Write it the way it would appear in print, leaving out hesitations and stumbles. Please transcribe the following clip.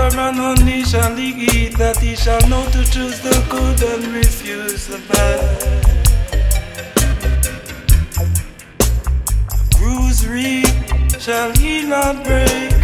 firm and only shall he eat, that he shall know to choose the good and refuse the bad. Bruise reed shall he not break,